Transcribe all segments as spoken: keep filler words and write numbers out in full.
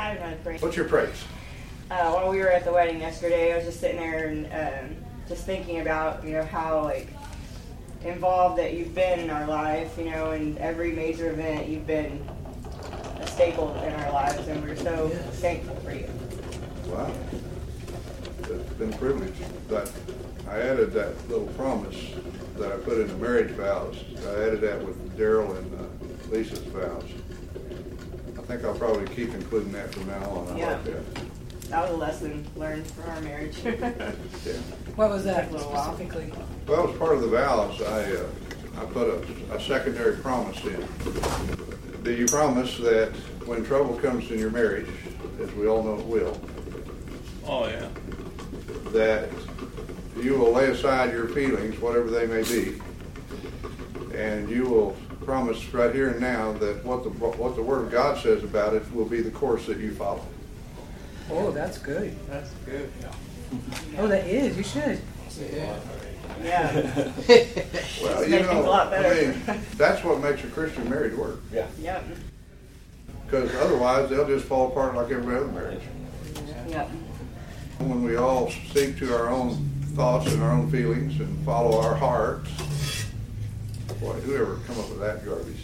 I have another praise. What's your praise? Uh, while we were at the wedding yesterday, I was just sitting there and um, just thinking about, you know, how, like, involved that you've been in our life, you know, in every major event, you've been a staple in our lives, and we're so yes. thankful for you. Wow. It's been a privilege. But I added that little promise that I put in the marriage vows. I added that with Daryl and uh, Lisa's vows. I think I'll probably keep including that from now on. I yeah. like that. That was a lesson learned for our marriage. yeah. What was that specifically? Well, as part of the vows, I uh, I put a, a secondary promise in. Do you promise that when trouble comes in your marriage, as we all know it will, oh yeah, that you will lay aside your feelings, whatever they may be, and you will promise right here and now that what the what the Word of God says about it will be the course that you follow. Oh, that's good. That's good. Yeah. Oh, that is. You should. Yeah. Yeah. Well, you know, a lot better. I mean, that's what makes a Christian marriage work. Yeah. Yep. Because otherwise, they'll just fall apart like every other marriage. Yep. When we all stick to our own thoughts and our own feelings and follow our hearts, boy, whoever come up with that garbage.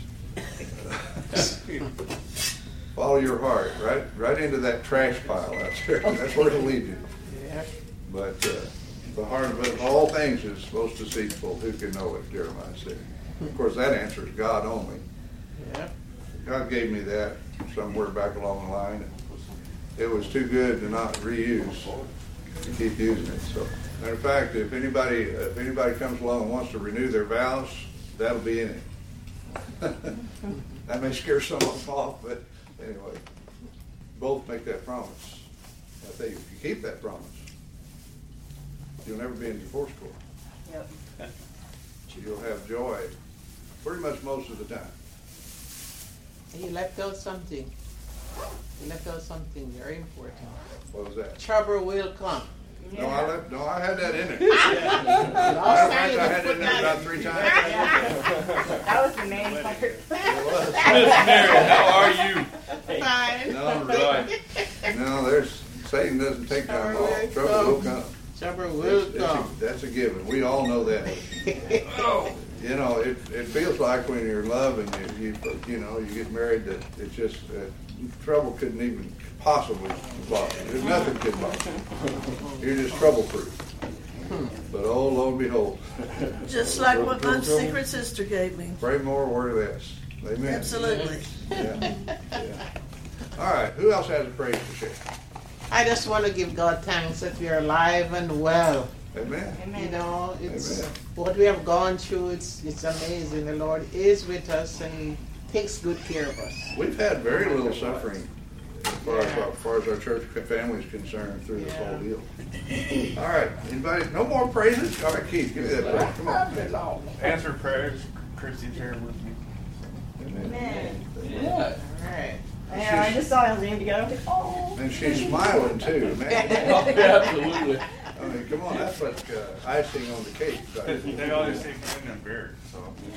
Follow your heart, right, right into that trash pile out there. That's where it'll lead you. Yeah. But uh, the heart of it, all things is most deceitful. Who can know it? Jeremiah said. Of course, that answer is God only. Yeah. God gave me that somewhere back along the line. It was too good to not reuse, to keep using it. So, matter of fact, if anybody if anybody comes along and wants to renew their vows, that'll be in it. That may scare some of them off, but anyway, both make that promise. I think if you keep that promise, you'll never be in divorce court. Yep. You'll have joy pretty much most of the time. You left out something. You left out something very important. What was that? Trouble will come. No, I left, no, I had that in there. Last I had it in there about three times. That was the main part. It was. Miss Mary, how are you? Fine. No, Right. no, there's Satan doesn't take time off. Trouble will come. Trouble will It's- it's come. a- That's a given. We all know that. You know, it it feels like when you're in love and you you, you know you get married that it's just uh, trouble couldn't even possibly bother you. There's nothing could bother you. You're just trouble proof. But oh, lo and behold. Just like what my secret sister gave me. Pray more, word less. Amen. Absolutely. Yeah. Yeah. All right. Who else has a praise to share? I just want to give God thanks that we are alive and well. Amen. You know, it's Amen. what we have gone through. It's it's amazing. The Lord is with us and He takes good care of us. We've had very little suffering as far as, as far as our church family is concerned through this whole deal. All right. Anybody? No more praises? All right, Keith, give me that praise. Come on. Answer prayers. Christy's here with me. Amen. Yeah. All right. Yeah, I just saw his name together. I was like, oh. And she's smiling too, man. Absolutely. I mean, come on, that's like uh, icing on the cake. They always say Glenn and Barrett, so.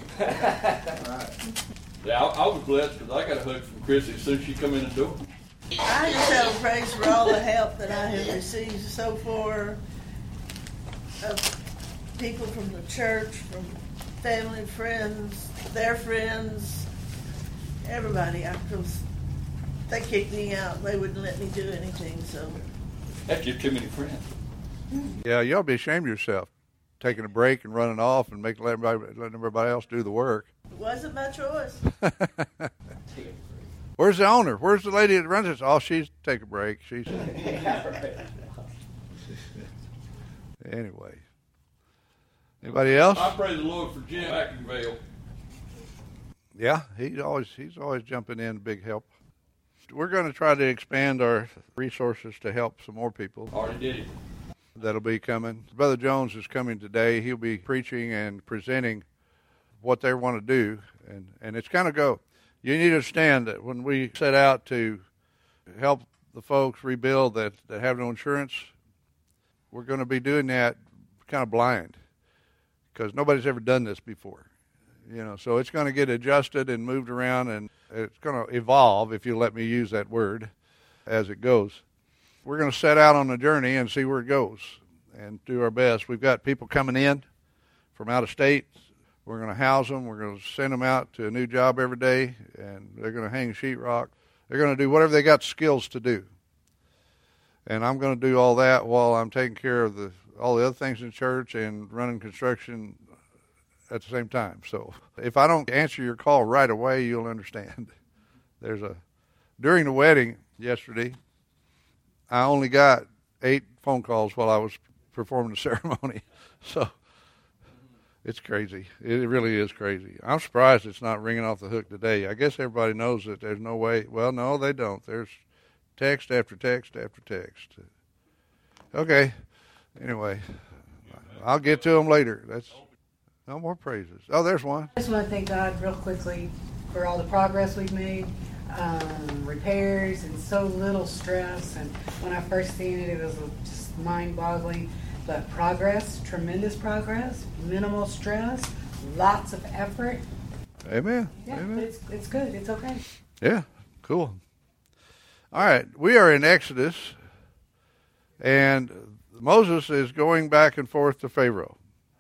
All right. Yeah, I, I was blessed because I got a hug from Chrissy as soon as she come in the door. I just have praise for all the help that I have received so far, of people from the church, from family, friends, their friends, everybody. Because they kicked me out. They wouldn't let me do anything, so. That's just too many friends. Yeah, you ought to be ashamed of yourself, taking a break and running off and making everybody, letting everybody else do the work. It wasn't my choice. Where's the owner? Where's the lady that runs this? Oh, she's take a break. She's anyway. Anybody else? I praise the Lord for Jim Ackenvale. Yeah, he's always he's always jumping in, big help. We're going to try to expand our resources to help some more people. Already did it. That'll be coming. Brother Jones is coming today. He'll be preaching and presenting what they want to do, and and it's kind of go. You need to understand that when we set out to help the folks rebuild that, that have no insurance, we're going to be doing that kind of blind because nobody's ever done this before. You know, so it's going to get adjusted and moved around, and it's going to evolve, if you let me use that word. as it goes. We're going to set out on a journey and see where it goes and do our best. We've got people coming in from out of state. We're going to house them. We're going to send them out to a new job every day, and they're going to hang sheetrock. They're going to do whatever they got skills to do. And I'm going to do all that while I'm taking care of the all the other things in church and running construction at the same time. So if I don't answer your call right away, you'll understand. There's a during the wedding yesterday, I only got eight phone calls while I was performing the ceremony. So it's crazy. It really is crazy. I'm surprised it's not ringing off the hook today. I guess everybody knows that there's no way. Well, no, they don't. There's text after text after text. Okay. Anyway, I'll get to them later. That's no more praises. Oh, there's one. I just want to thank God real quickly for all the progress we've made, um, repairs, and so little stress. And when I first seen it, it was just mind-boggling. But progress, tremendous progress, minimal stress, lots of effort. Amen. Yeah, Amen. but it's it's good. It's okay. Yeah, cool. All right, we are in Exodus, and Moses is going back and forth to Pharaoh.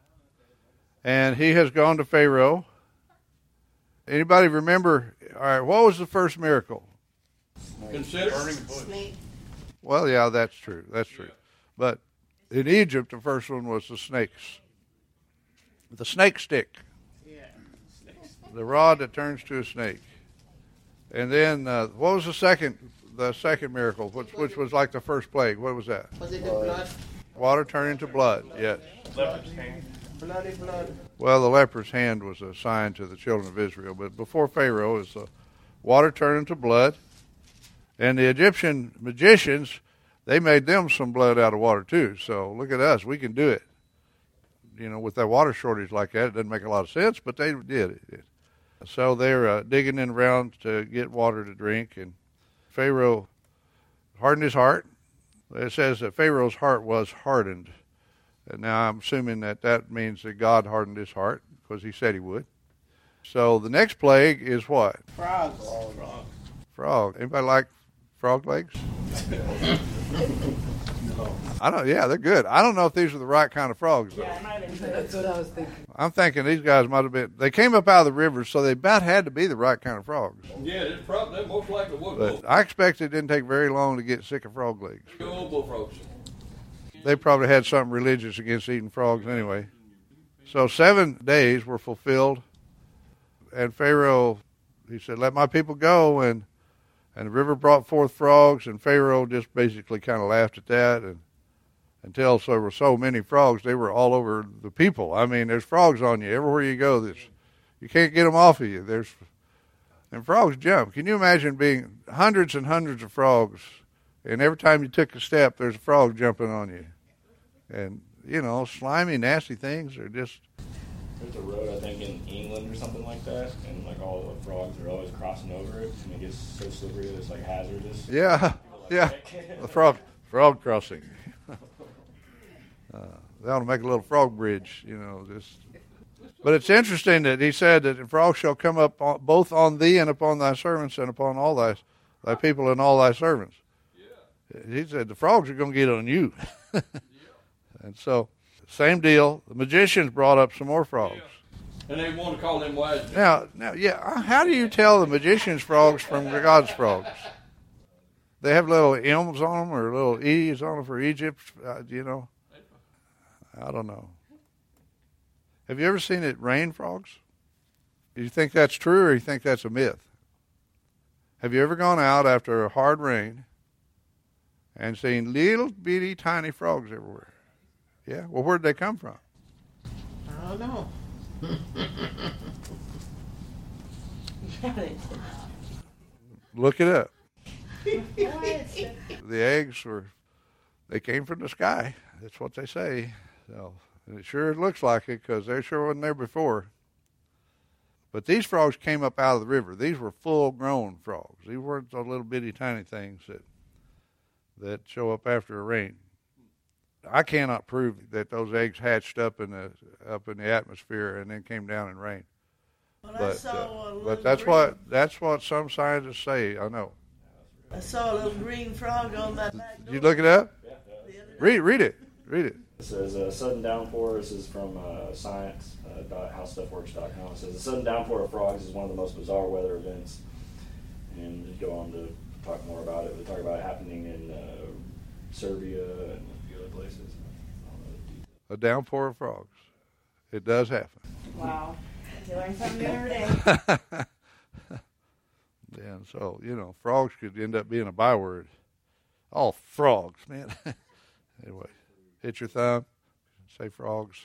And he has gone to Pharaoh. Anybody remember, all right, what was the first miracle? Consider. Burning bush. Well, yeah, that's true. That's true. But in Egypt, the first one was the snakes. The snake stick. Yeah. The rod that turns to a snake. And then, uh, what was the second the second miracle, which, which was like the first plague? What was that? Was it the blood? Water turning to blood, yes. Leopard's hand. Bloody blood. Well, the leper's hand was a sign to the children of Israel, but before Pharaoh is the water turning to blood. And the Egyptian magicians, they made them some blood out of water too. So look at us, we can do it. You know, with that water shortage like that, it doesn't make a lot of sense, but they did it. So they're uh, digging in around to get water to drink, and Pharaoh hardened his heart. It says that Pharaoh's heart was hardened. And now I'm assuming that that means that God hardened his heart because he said he would. So the next plague is what? Frogs. Frog. Frog. Anybody like frog legs? I don't. Yeah, they're good. I don't know if these are the right kind of frogs, though. Yeah, it might have been That's what I was thinking. I'm thinking these guys might have been. They came up out of the river, so they about had to be the right kind of frogs. Yeah, it's probably they most likely was. But I expect it didn't take very long to get sick of frog legs. Go old bullfrogs. They probably had something religious against eating frogs anyway. So seven days were fulfilled, and Pharaoh, he said, "Let my people go," and and the river brought forth frogs, and Pharaoh just basically kind of laughed at that, and until there were so many frogs, they were all over the people. I mean, there's frogs on you everywhere you go. There's, you can't get them off of you. There's, and frogs jump. Can you imagine being hundreds and hundreds of frogs, and every time you took a step, there's a frog jumping on you? And, you know, slimy, nasty things are just... There's a road, I think, in England or something like that, and, like, all the frogs are always crossing over it, and it gets so slippery that it's, like, hazardous. Yeah, yeah, the frog, frog crossing. Uh, they ought to make a little frog bridge, you know. Just. But it's interesting that he said that the frogs shall come up on, both on thee and upon thy servants and upon all thy, thy people and all thy servants. Yeah. He said the frogs are going to get on you. Yeah. And so, same deal. The magicians brought up some more frogs. Yeah. And they want to call them wise men. Now, now, yeah. How do you tell the magicians' frogs from God's frogs? They have little M's on them or little E's on them for Egypt, uh, you know. I don't know. Have you ever seen it rain frogs? Do you think that's true or you think that's a myth? Have you ever gone out after a hard rain and seen little bitty tiny frogs everywhere? Yeah? Well, where'd they come from? I don't know. Look it up. The eggs were, they came from the sky. That's what they say. So, and it sure looks like it because they sure wasn't there before. But these frogs came up out of the river. These were full-grown frogs. These weren't the little bitty tiny things that that show up after a rain. I cannot prove that those eggs hatched up in the up in the atmosphere and then came down and rained. Well, I But saw uh, a but little that's green- what that's what some scientists say. I know. I saw a little green frog on my back Did door. you look it up? Yeah, yeah. the other day. Read, read it. Read it. It says a sudden downpour. This is from uh, science dot how stuff works dot com. It says a sudden downpour of frogs is one of the most bizarre weather events, and they go on to talk more about it. They talk about it happening in uh, Serbia and a few other places. I don't know the details. A downpour of frogs. It does happen. Wow. You learn something new every day. And so, you know, frogs could end up being a byword. Oh, frogs, man. Anyway, hit your thumb, say frogs.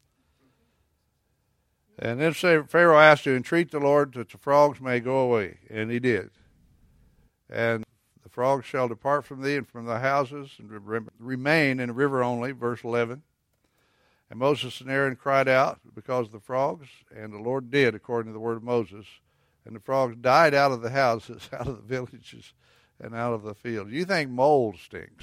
And then say, Pharaoh asked to entreat the Lord that the frogs may go away. And he did. And the frogs shall depart from thee and from thy houses and re- remain in the river only, verse eleven. And Moses and Aaron cried out because of the frogs, and the Lord did according to the word of Moses. And the frogs died out of the houses, out of the villages, and out of the field. You think mold stinks?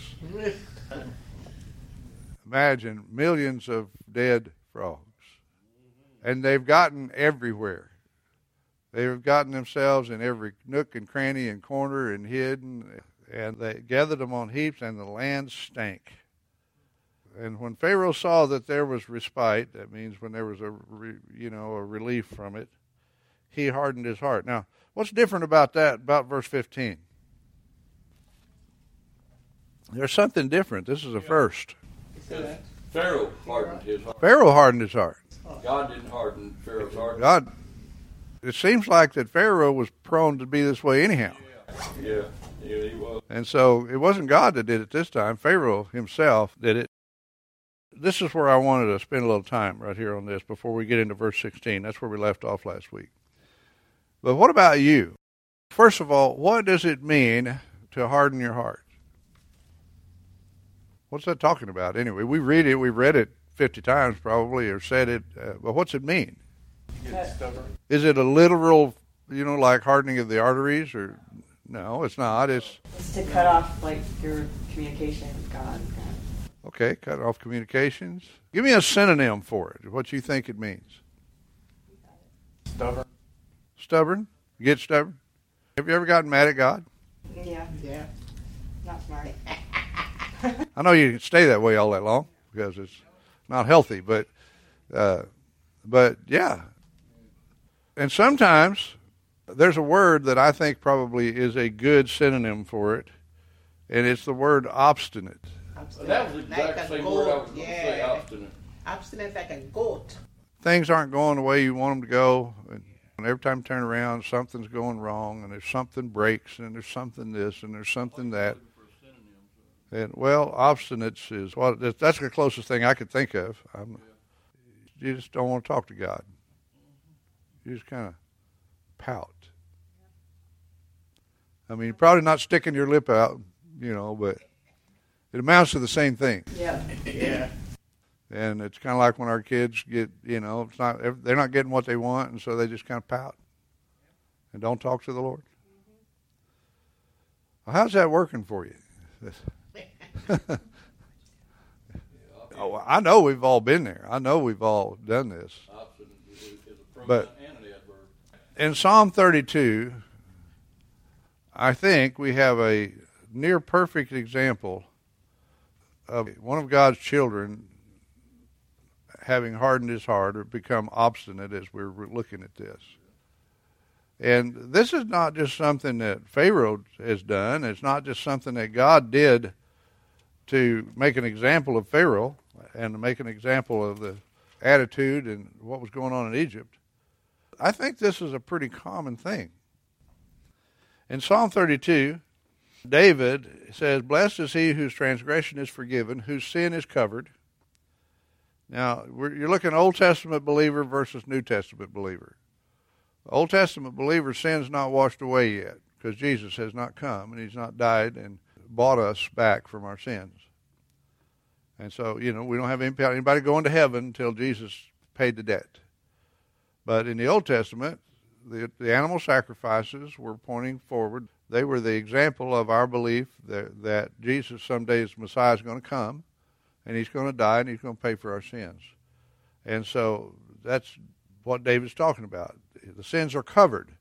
Imagine millions of dead frogs. And they've gotten everywhere. They've gotten themselves in every nook and cranny and corner and hidden. And they gathered them on heaps, and the land stank. And when Pharaoh saw that there was respite, that means when there was a, re, you know, a relief from it, he hardened his heart. Now, what's different about that, about verse fifteen? There's something different. This is a first. Because Pharaoh hardened his heart. Pharaoh hardened his heart. God didn't harden Pharaoh's heart. God, it seems like that Pharaoh was prone to be this way anyhow. Yeah, yeah, he was. And so it wasn't God that did it this time. Pharaoh himself did it. This is where I wanted to spend a little time right here on this before we get into verse sixteen. That's where we left off last week. But what about you? First of all, what does it mean to harden your heart? What's that talking about anyway? We read it, we've read it fifty times probably, or said it, uh, but what's it mean? You get stubborn. Is it a literal, you know, like hardening of the arteries? Or no, it's not. It's, It's to cut off like your communication with God. okay, cut off communications. Give me a synonym for it, what you think it means. Stubborn. Stubborn? Get stubborn? Have you ever gotten mad at God? Yeah, Yeah. not smart. I know you can stay that way all that long because it's not healthy, but uh, but yeah. And sometimes there's a word that I think probably is a good synonym for it, and it's the word obstinate. Obstinate. That was the exact Like a same goat. word I was going to say, Yeah. obstinate. Obstinate like a goat. Things aren't going the way you want them to go, and every time you turn around, something's going wrong, and there's something breaks, and there's something this, and there's something that. And well, obstinance is well. That's the closest thing I could think of. I'm, you just don't want to talk to God. You just kind of pout. I mean, you're probably not sticking your lip out, you know, but it amounts to the same thing. Yeah. Yeah. And it's kind of like when our kids get, you know, it's not they're not getting what they want, and so they just kind of pout and don't talk to the Lord. Well, how's that working for you? Oh, I know we've all been there. I know we've all done this. Obstinate is is a permanent But- and an adverb. In Psalm thirty-two, I think we have a near perfect example of one of God's children having hardened his heart or become obstinate as we're looking at this. And this is not just something that Pharaoh has done. It's not just something that God did to make an example of Pharaoh and to make an example of the attitude and what was going on in Egypt. I think this is a pretty common thing. In Psalm thirty-two, David says, "Blessed is he whose transgression is forgiven, whose sin is covered." Now, we're, you're looking at Old Testament believer versus New Testament believer. The Old Testament believer's sin's not washed away yet because Jesus has not come and he's not died and bought us back from our sins. And so, you know, we don't have anybody going to heaven until Jesus paid the debt. But in the Old Testament, the, the animal sacrifices were pointing forward. They were the example of our belief that, that Jesus someday as Messiah is going to come, and he's going to die, and he's going to pay for our sins. And so that's what David's talking about. The sins are covered.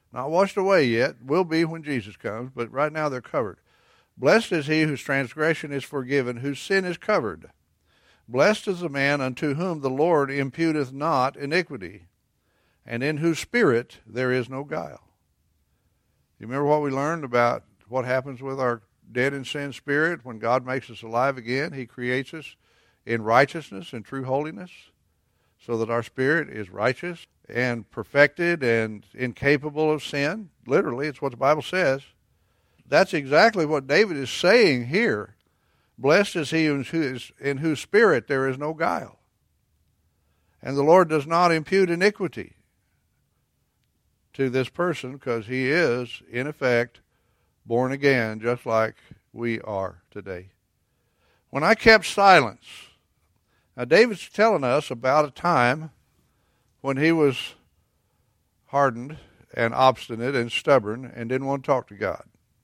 Not washed away yet. Will be when Jesus comes, but right now they're covered. Blessed is he whose transgression is forgiven, whose sin is covered. Blessed is the man unto whom the Lord imputeth not iniquity, and in whose spirit there is no guile. You remember what we learned about what happens with our dead in sin spirit when God makes us alive again? He creates us in righteousness and true holiness so that our spirit is righteous and perfected and incapable of sin. Literally, it's what the Bible says. That's exactly what David is saying here. Blessed is he in whose, in whose spirit there is no guile. And the Lord does not impute iniquity to this person because he is, in effect, born again, just like we are today. When I kept silence, now David's telling us about a time when he was hardened and obstinate and stubborn and didn't want to talk to God.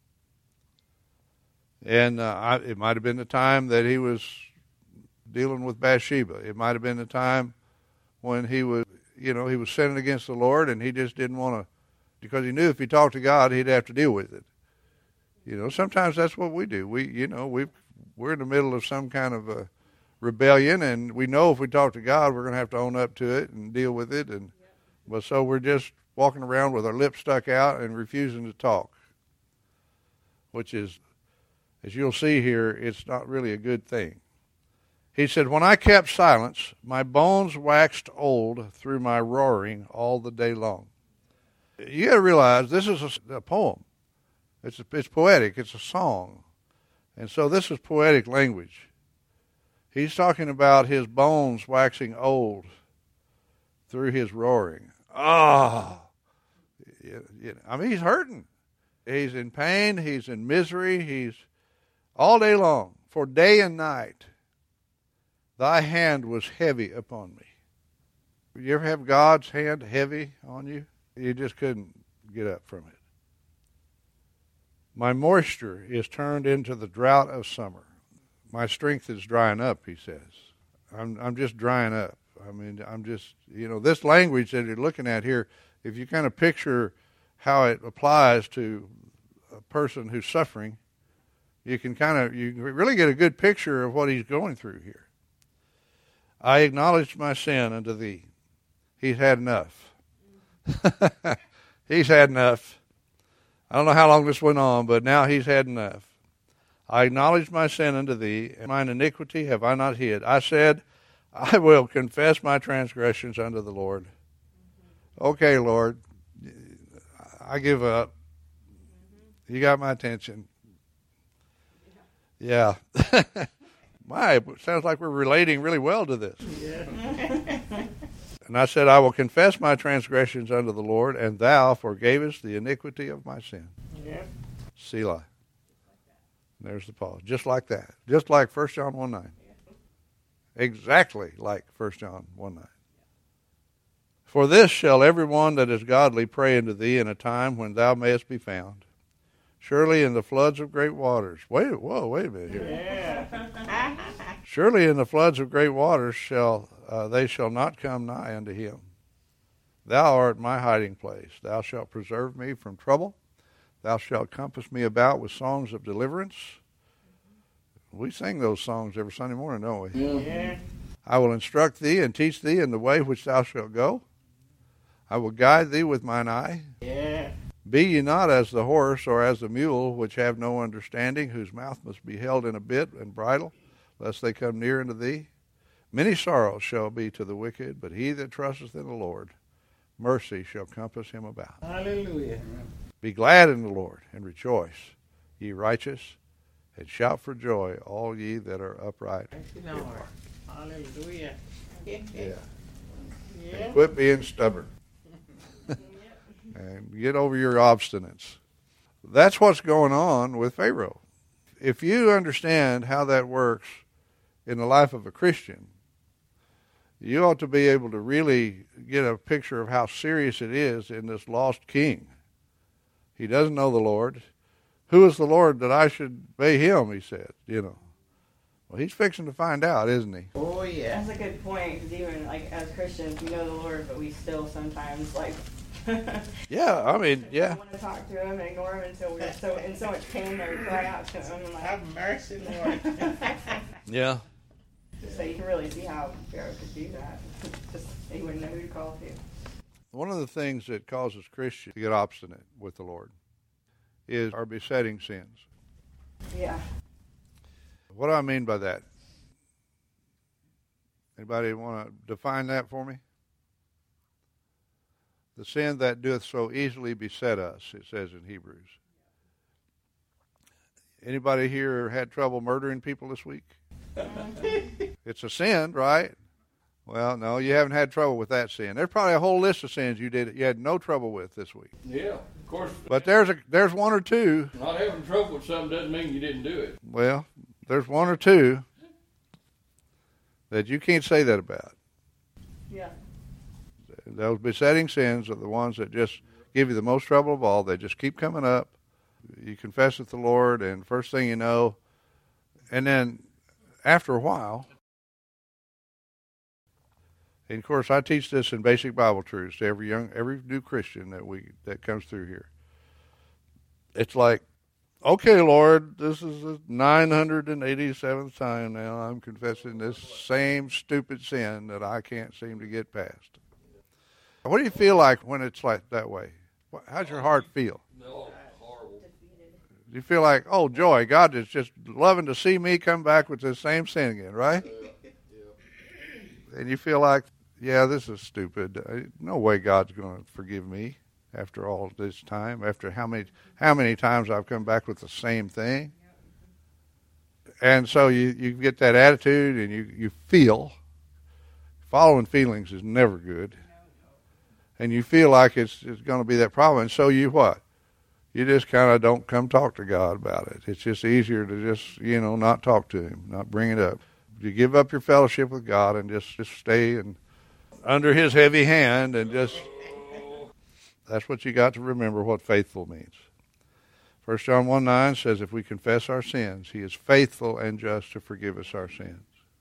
And uh, I, it might have been the time that he was dealing with Bathsheba. It might have been the time when he was, you know, he was sinning against the Lord, and he just didn't want to, because he knew if he talked to God, he'd have to deal with it. You know, sometimes that's what we do. We, you know, we we're in the middle of some kind of a rebellion, and we know if we talk to God, we're going to have to own up to it and deal with it. And but so we're just walking around with our lips stuck out and refusing to talk, which is, as you'll see here, it's not really a good thing. He said, when I kept silence, my bones waxed old through my roaring all the day long. You got to realize this is a, a poem. It's, a, it's poetic. It's a song. And so this is poetic language. He's talking about his bones waxing old through his roaring. Ah! You, you, I mean, he's hurting. He's in pain. He's in misery. He's all day long, for day and night, thy hand was heavy upon me. You ever have God's hand heavy on you? You just couldn't get up from it. My moisture is turned into the drought of summer. My strength is drying up, he says. I'm I'm just drying up. I mean, I'm just, you know, this language that you're looking at here, if you kind of picture how it applies to a person who's suffering, you can kind of, you really get a good picture of what he's going through here. I acknowledged my sin unto thee. He's had enough. He's had enough. I don't know how long this went on, but now he's had enough. I acknowledged my sin unto thee, and mine iniquity have I not hid. I said, I will confess my transgressions unto the Lord. Okay, Lord, I give up. You got my attention. Yeah. My, it sounds like we're relating really well to this. Yeah. And I said, I will confess my transgressions unto the Lord, and thou forgavest the iniquity of my sin. Yeah. Selah. And there's the pause. Just like that. Just like First John one nine. Exactly like First John one nine. For this shall every one that is godly pray unto thee in a time when thou mayest be found. Surely in the floods of great waters. Wait, whoa, wait a minute here. Yeah. Surely in the floods of great waters shall uh, they shall not come nigh unto him. Thou art my hiding place. Thou shalt preserve me from trouble. Thou shalt compass me about with songs of deliverance. We sing those songs every Sunday morning, don't we? Yeah. I will instruct thee and teach thee in the way which thou shalt go. I will guide thee with mine eye. Yeah. Be ye not as the horse or as the mule, which have no understanding, whose mouth must be held in a bit and bridle, lest they come near unto thee. Many sorrows shall be to the wicked, but he that trusteth in the Lord, mercy shall compass him about. Hallelujah. Be glad in the Lord, and rejoice, ye righteous, and shout for joy, all ye that are upright. Thank you, Lord. Hallelujah. Yeah. Yeah. And quit being stubborn. And get over your obstinance. That's what's going on with Pharaoh. If you understand how that works in the life of a Christian, you ought to be able to really get a picture of how serious it is in this lost king. He doesn't know the Lord. Who is the Lord that I should obey him, he said, you know. Well, he's fixing to find out, isn't he? Oh, yeah. That's a good point, because even like as Christians, we know the Lord, but we still sometimes like Yeah, I mean, I yeah. want to talk to him and ignore him until we're so in so much pain that we cry out to him. And like, Have mercy, Lord. Yeah. just so you can really see how Pharaoh could do that. Just he wouldn't know who to call to. One of the things that causes Christians to get obstinate with the Lord is our besetting sins. Yeah. What do I mean by that? Anybody want to define that for me? The sin that doth so easily beset us, it says in Hebrews. Anybody here had trouble murdering people this week? It's a sin, right? Well, no, you haven't had trouble with that sin. There's probably a whole list of sins you did you had no trouble with this week. Yeah, of course. But there's a there's one or two. Not having trouble with something doesn't mean you didn't do it. Well, there's one or two that you can't say that about. Yeah. Those besetting sins are the ones that just give you the most trouble of all. They just keep coming up. You confess with the Lord, and first thing you know, and then after a while, and of course I teach this in Basic Bible Truths to every young, every new Christian that we that comes through here. It's like, okay, Lord, this is the nine hundred eighty-seventh time now I'm confessing this same stupid sin that I can't seem to get past. What do you feel like when it's like that way? How's your heart feel? No, horrible. Do you feel like, oh, joy, God is just loving to see me come back with this same sin again, right? Yeah, yeah. And you feel like, yeah, this is stupid. No way God's going to forgive me after all this time, after how many how many times I've come back with the same thing. And so you, you get that attitude and you, you feel. Following feelings is never good. And you feel like it's, it's going to be that problem. And so you what? You just kind of don't come talk to God about it. It's just easier to just, you know, not talk to him, not bring it up. You give up your fellowship with God and just, just stay and under his heavy hand and just, that's what you got to remember what faithful means. First John one nine says if we confess our sins, he is faithful and just to forgive us our sins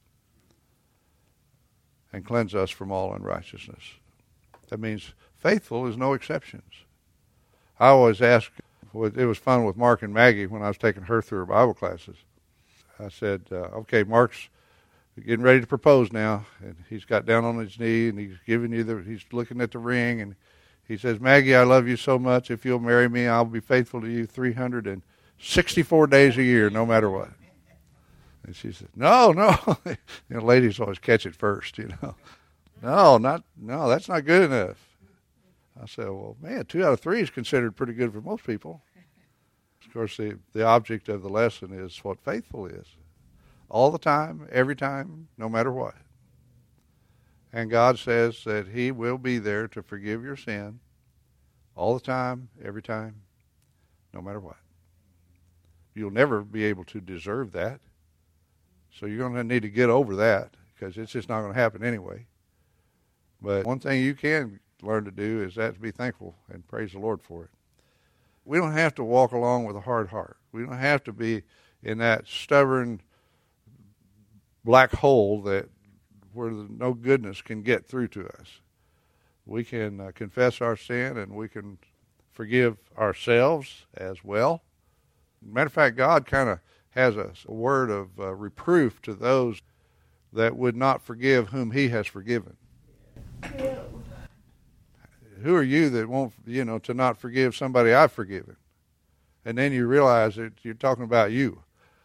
and cleanse us from all unrighteousness. That means faithful is no exceptions. I always ask, it was fun with Mark and Maggie when I was taking her through her Bible classes. I said, uh, okay, Mark's getting ready to propose now, and he's got down on his knee, and he's giving you the, he's looking at the ring, and he says, Maggie, I love you so much. If you'll marry me, I'll be faithful to you three hundred sixty-four days a year, no matter what. And she said, no, no. You know, ladies always catch it first, you know. No, not no, that's not good enough. I said, well, man, two out of three is considered pretty good for most people. Of course, the, the object of the lesson is what faithful is. All the time, every time, no matter what. And God says that he will be there to forgive your sin all the time, every time, no matter what. You'll never be able to deserve that. So you're going to need to get over that because it's just not going to happen anyway. But one thing you can learn to do is that to be thankful and praise the Lord for it. We don't have to walk along with a hard heart. We don't have to be in that stubborn black hole that where the, no goodness can get through to us. We can uh, confess our sin and we can forgive ourselves as well. Matter of fact, God kind of has a, a word of uh, reproof to those that would not forgive whom he has forgiven. Yeah. Who are you that won't, you know, to not forgive somebody I've forgiven? And then you realize that you're talking about you.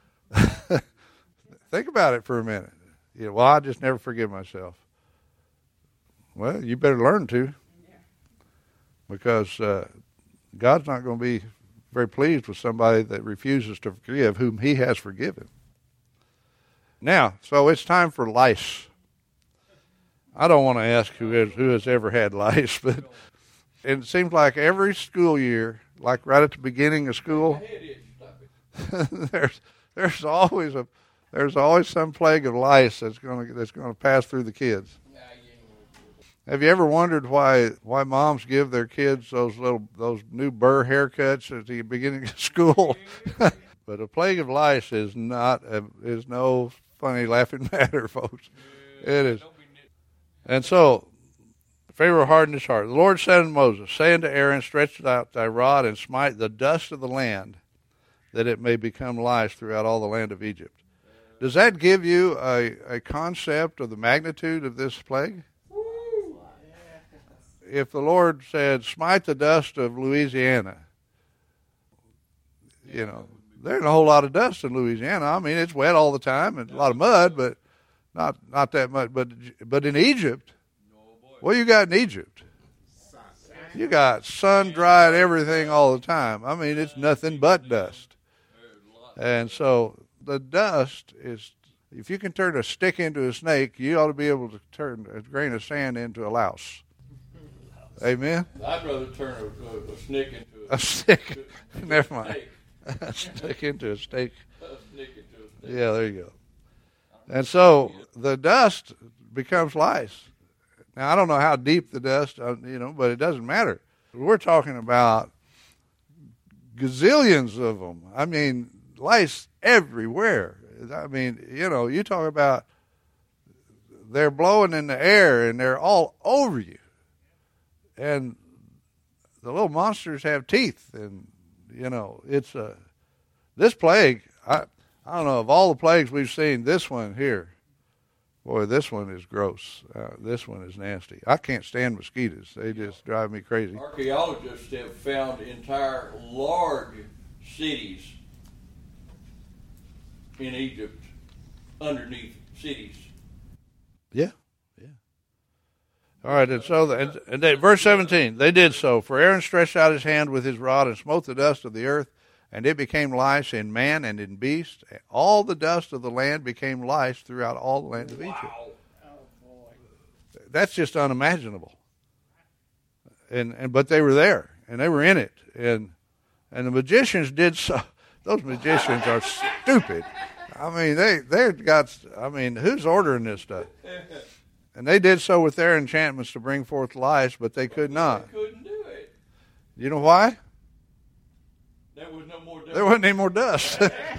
Think about it for a minute. You know, well, I just never forgive myself. Well, you better learn to. Because uh, God's not going to be very pleased with somebody that refuses to forgive whom he has forgiven. Now, so it's time for lice. I don't want to ask who has, who has ever had lice, but it seems like every school year, like right at the beginning of school, there's there's always a there's always some plague of lice that's going to that's going to pass through the kids. Have you ever wondered why why moms give their kids those little those new burr haircuts at the beginning of school? But a plague of lice is not a, is no funny laughing matter, folks. It is. And so, Pharaoh hardened his heart. The Lord said unto Moses, say unto Aaron, stretch out thy rod and smite the dust of the land, that it may become lice throughout all the land of Egypt. Does that give you a, a concept of the magnitude of this plague? If the Lord said, smite the dust of Louisiana, you know, there ain't a whole lot of dust in Louisiana. I mean, it's wet all the time and a lot of mud, but not not that much. But but in Egypt, what you got in Egypt? You got sun-dried everything all the time. I mean, it's nothing but dust. And so the dust is, if you can turn a stick into a snake, you ought to be able to turn a grain of sand into a louse. Amen? I'd rather turn a, a, a snake into a, A stick. to- to Never a mind. snake. A stick into a steak. A snake into a snake. Yeah, there you go. And so the dust becomes lice. Now, I don't know how deep the dust, uh, you know, but it doesn't matter. We're talking about gazillions of them. I mean, lice everywhere. I mean, you know, you talk about they're blowing in the air and they're all over you. And the little monsters have teeth. And, you know, it's a, this plague, I, I don't know, of all the plagues we've seen, this one here, boy, this one is gross. Uh, this one is nasty. I can't stand mosquitoes. They just drive me crazy. Archaeologists have found entire large cities in Egypt underneath cities. Yeah, yeah. All right, and so, the, and, and they, verse seventeen, they did so. For Aaron stretched out his hand with his rod and smote the dust of the earth, and it became lice in man and in beast. All the dust of the land became lice throughout all the land of Egypt. Wow. That's just unimaginable. And and but they were there, and they were in it, and and the magicians did so. Those magicians are stupid. I mean, they they've got. I mean, who's ordering this stuff? And they did so with their enchantments to bring forth lice, but they could not. They couldn't do it. You know why? There was no more dust. There wasn't any more dust.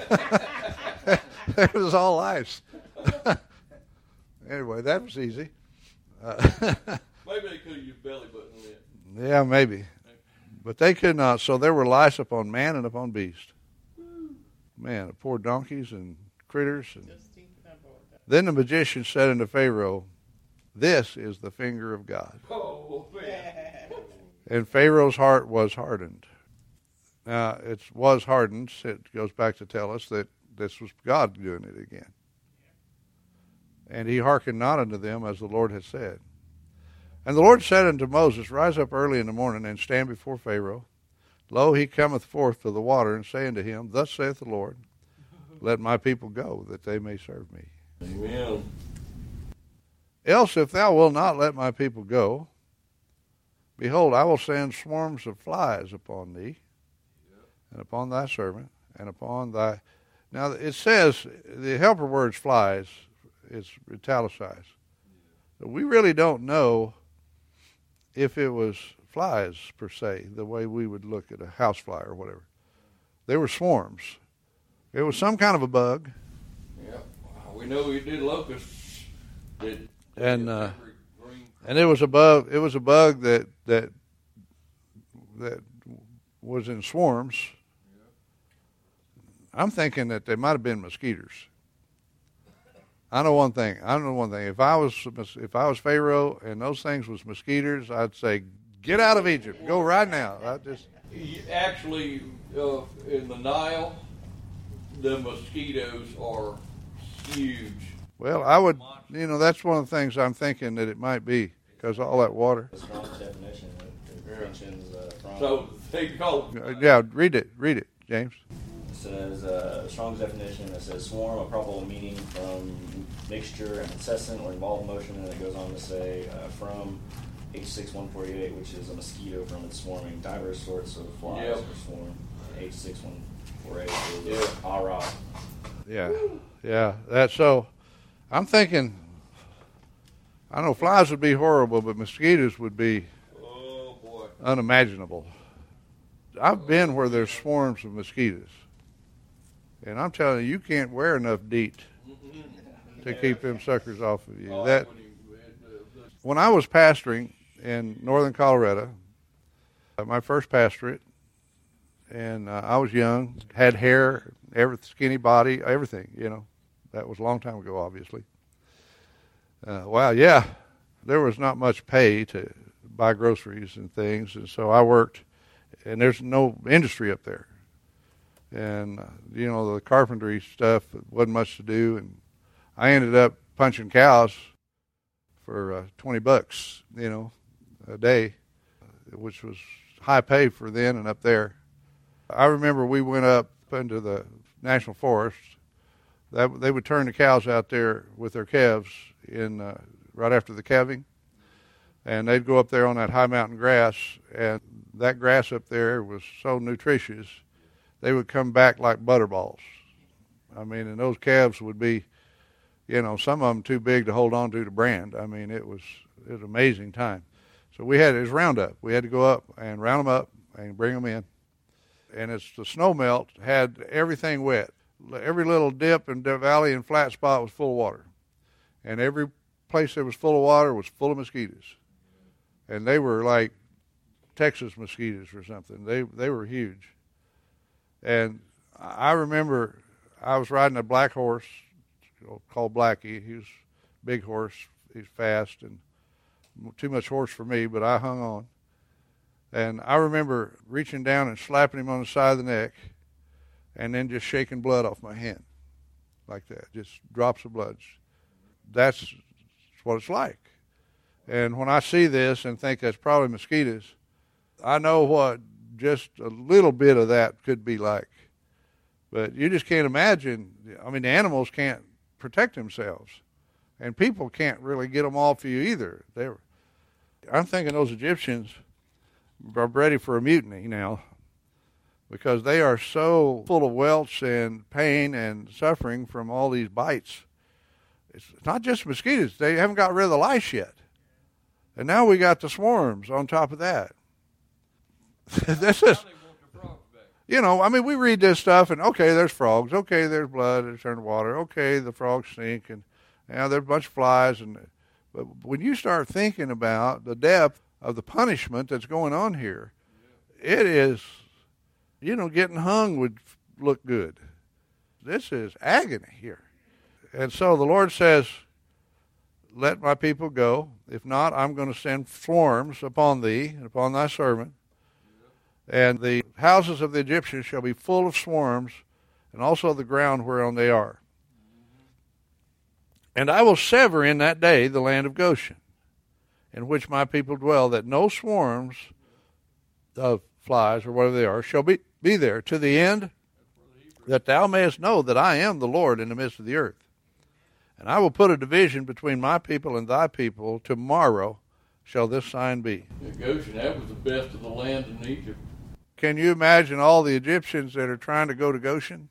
It was all lice. Anyway, that was easy. Uh, Maybe they could have used belly button lint. yeah, maybe. But they could not. So there were lice upon man and upon beast. Man, poor donkeys and critters. And then the magician said unto Pharaoh, this is the finger of God. Oh, man. And Pharaoh's heart was hardened. Now, it was hardened. It goes back to tell us that this was God doing it again. And he hearkened not unto them as the Lord had said. And the Lord said unto Moses, rise up early in the morning and stand before Pharaoh. Lo, he cometh forth to the water, and say unto him, thus saith the Lord, let my people go, that they may serve me. Amen. Else, if thou wilt not let my people go, behold, I will send swarms of flies upon thee, and upon thy servant, and upon thy... Now, it says, the helper word's flies, is italicized. So we really don't know if it was flies, per se, the way we would look at a house fly or whatever. They were swarms. It was some kind of a bug. Yeah. We know we did locusts. Did, And uh, green. and it was a bug. It was a bug that that that was in swarms. I'm thinking that they might have been mosquitoes. I know one thing. I know one thing. If I was if I was Pharaoh and those things was mosquitoes, I'd say, get out of Egypt. Go right now. I just Actually, uh, in the Nile, the mosquitoes are huge. well, I would. You know, that's one of the things I'm thinking that it might be because of all that water. The Strong's definition it, it mentions uh, from. So they call them. Uh, Yeah, read it. Read it, James. It says uh, Strong's definition. It says swarm, a probable meaning from mixture, incessant or involved motion, and it goes on to say uh, from H six one forty-eight, which is a mosquito from its swarming. Diverse sorts of flies Yep. are swarm. H six one forty-eight is Yeah. ara. Yeah, yeah. That so. I'm thinking. I know flies would be horrible, but mosquitoes would be Oh boy. unimaginable. I've been where there's swarms of mosquitoes, and I'm telling you, you can't wear enough DEET to keep them suckers off of you. Oh, That when you- uh, when I was pastoring in northern Colorado, uh, my first pastorate, and uh, I was young, had hair, every skinny body, everything, you know. That was a long time ago, obviously. Uh, wow, yeah, there was not much pay to buy groceries and things, and so I worked, and there's no industry up there. And, uh, you know, the carpentry stuff, wasn't much to do, and I ended up punching cows for uh, twenty bucks, you know, a day, which was high pay for then and up there. I remember we went up into the national forest. That, they would turn the cows out there with their calves in uh, right after the calving, and they'd go up there on that high mountain grass, and that grass up there was so nutritious, they would come back like butterballs. I mean, and those calves would be, you know, some of them too big to hold on to to brand. I mean, it was it was an amazing time. So we had, it was roundup. We had to go up and round them up and bring them in. And it's the snow melt had everything wet. Every little dip and valley and flat spot was full of water. And every place that was full of water was full of mosquitoes. And they were like Texas mosquitoes or something. They they were huge. And I remember I was riding a black horse called Blackie. He was a big horse. He's fast and too much horse for me, but I hung on. And I remember reaching down and slapping him on the side of the neck and then just shaking blood off my hand like that, just drops of blood. That's what it's like. And when I see this and think that's probably mosquitoes, I know what just a little bit of that could be like. But you just can't imagine. I mean, the animals can't protect themselves, and people can't really get them off you either. They were, I'm thinking those Egyptians are ready for a mutiny now, because they are so full of welts and pain and suffering from all these bites. It's not just mosquitoes. They haven't got rid of the lice yet. And now we got the swarms on top of that. This is, you know, I mean, we read this stuff and, okay, there's frogs. Okay, there's blood. There's turned water. Okay, the frogs stink. And you know, there's a bunch of flies. And but when you start thinking about the depth of the punishment that's going on here, it is, you know, getting hung would look good. This is agony here. And so the Lord says, let my people go. If not, I'm going to send swarms upon thee and upon thy servant. And the houses of the Egyptians shall be full of swarms, and also the ground whereon they are. And I will sever in that day the land of Goshen, in which my people dwell, that no swarms of flies, or whatever they are, shall be, be there, to the end that thou mayest know that I am the Lord in the midst of the earth. And I will put a division between my people and thy people. Tomorrow shall this sign be. Yeah, Goshen, that was the best of the land in Egypt. Can you imagine all the Egyptians that are trying to go to Goshen?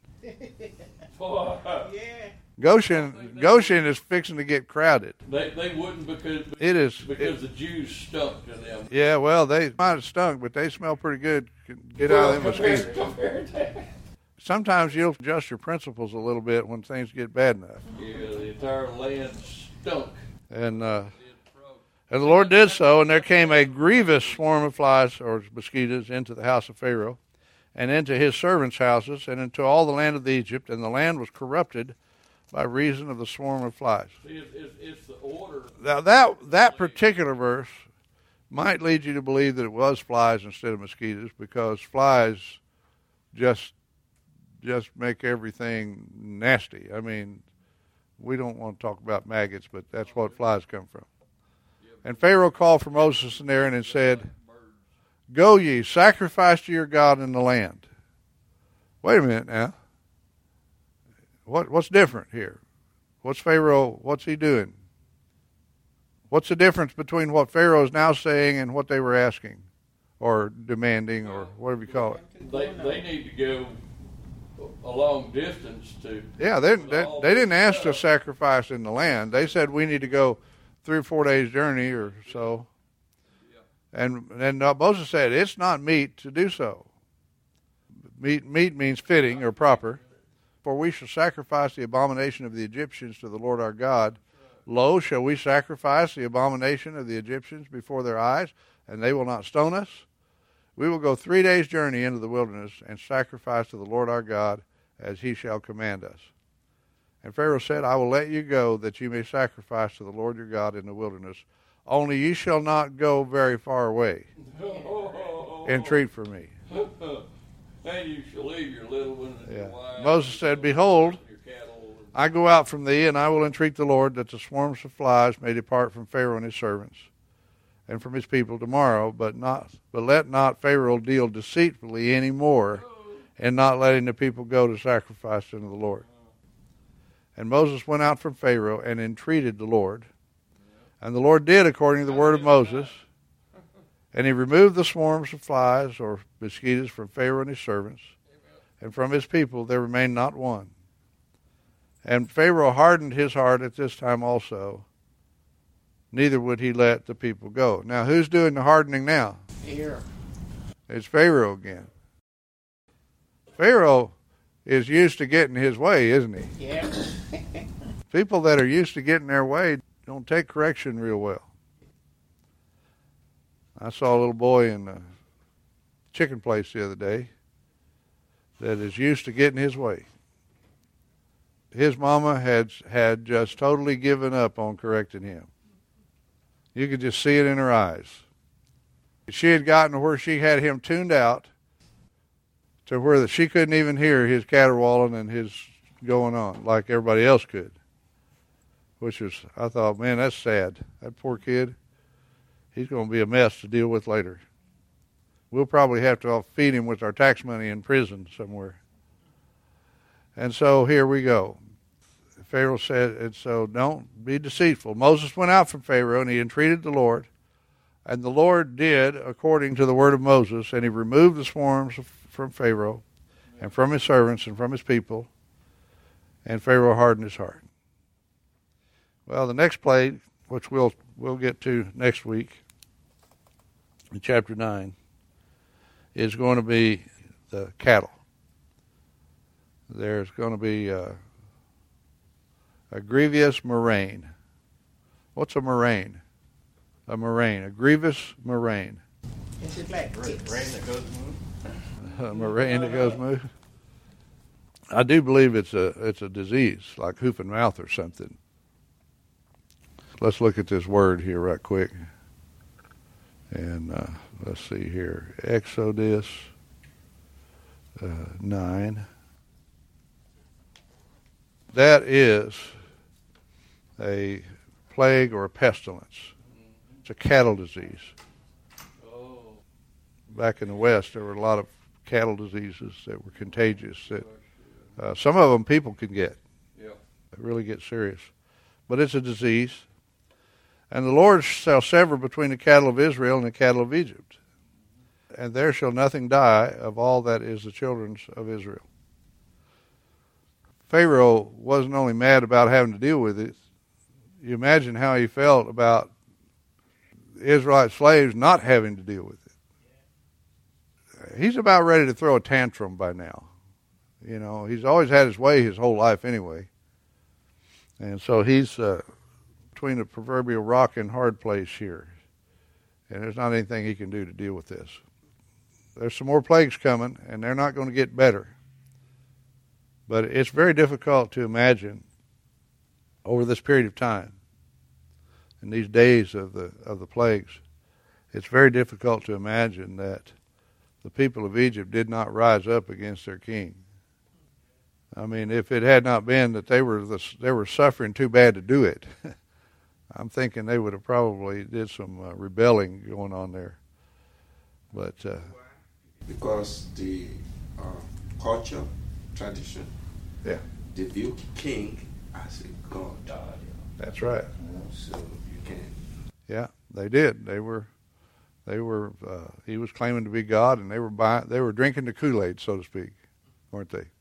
Oh, Yeah. Goshen, Goshen is fixing to get crowded. they they wouldn't because It is. because it- the Jews stunk to them. yeah, well, they might have stunk, but they smell pretty good. Get out of them compared, mosquitoes. compared to, Sometimes you'll adjust your principles a little bit when things get bad enough. yeah, the entire land stunk. And uh, and the Lord did so, and there came a grievous swarm of flies or mosquitoes into the house of Pharaoh, and into his servants' houses, and into all the land of Egypt, and the land was corrupted by reason of the swarm of flies. See, it's, it's, it's the order. Now that that particular verse might lead you to believe that it was flies instead of mosquitoes, because flies just just make everything nasty. I mean, we don't want to talk about maggots, but that's what flies come from. And Pharaoh called for Moses and Aaron and said, go ye, sacrifice to your God in the land. Wait a minute now. What what's different here? What's Pharaoh, what's he doing? What's the difference between what Pharaoh is now saying and what they were asking or demanding or whatever you call it? They they need to go a long distance to. Yeah, they they, they didn't ask to sacrifice in the land. They said we need to go three or four days journey or so. And and Moses said it's not meet to do so. Meet meet means fitting or proper. For we shall sacrifice the abomination of the Egyptians to the Lord our God, Lo, shall we sacrifice the abomination of the Egyptians before their eyes, and they will not stone us? We will go three days' journey into the wilderness and sacrifice to the Lord our God as he shall command us. And Pharaoh said, I will let you go, that you may sacrifice to the Lord your God in the wilderness. Only ye shall not go very far away. Entreat for me. And you shall leave your little one and Yeah. your wife. Moses said, Behold, your cattle. I go out from thee, and I will entreat the Lord that the swarms of flies may depart from Pharaoh and his servants, and from his people tomorrow, but not, but let not Pharaoh deal deceitfully any more, in not letting the people go to sacrifice unto the Lord. And Moses went out from Pharaoh and entreated the Lord. And the Lord did according to the word of Moses. And he removed the swarms of flies or mosquitoes from Pharaoh and his servants. And from his people there remained not one. And Pharaoh hardened his heart at this time also. Neither would he let the people go. Now, who's doing the hardening now? Here. It's Pharaoh again. Pharaoh is used to getting his way, isn't he? Yeah. People that are used to getting their way don't take correction real well. I saw a little boy in a chicken place the other day that is used to getting his way. His mama had had just totally given up on correcting him. You could just see it in her eyes. She had gotten to where she had him tuned out to where that she couldn't even hear his caterwauling and his going on like everybody else could. Which was, I thought, man, that's sad. That poor kid, he's going to be a mess to deal with later. We'll probably have to feed him with our tax money in prison somewhere. And so here we go. Pharaoh said, and so don't be deceitful. Moses went out from Pharaoh, and he entreated the Lord. And the Lord did according to the word of Moses, and he removed the swarms from Pharaoh, and from his servants, and from his people. And Pharaoh hardened his heart. Well, the next plague, which we'll we'll get to next week, in chapter nine, is going to be the cattle. There's going to be uh, a grievous murrain. What's a murrain? A murrain, a grievous murrain. Is it like Rain ticks? that goes moo. A murrain that goes moo. I do believe it's a it's a disease like hoof and mouth or something. Let's look at this word here right quick. And uh, let's see here. Exodus uh, nine. That is a plague or a pestilence. It's a cattle disease. Oh. Back in the West, there were a lot of cattle diseases that were contagious. That uh, some of them people can get. Yeah. They really get serious. But it's a disease. And the Lord shall sever between the cattle of Israel and the cattle of Egypt. And there shall nothing die of all that is the children of Israel. Pharaoh wasn't only mad about having to deal with it. You imagine how he felt about Israelite slaves not having to deal with it. He's about ready to throw a tantrum by now. You know, he's always had his way his whole life anyway. And so he's uh, between the proverbial rock and hard place here. And there's not anything he can do to deal with this. There's some more plagues coming, and they're not going to get better. But it's very difficult to imagine over this period of time, in these days of the of the plagues, it's very difficult to imagine that the people of Egypt did not rise up against their king. I mean, if it had not been that they were the, they were suffering too bad to do it, I'm thinking they would have probably did some uh, rebelling going on there. But uh, because the uh, culture, tradition, yeah, they view king as a god. That's right. So you can. Yeah, they did. They were, they were. Uh, he was claiming to be God, and they were buying, they were drinking the Kool-Aid, so to speak, weren't they?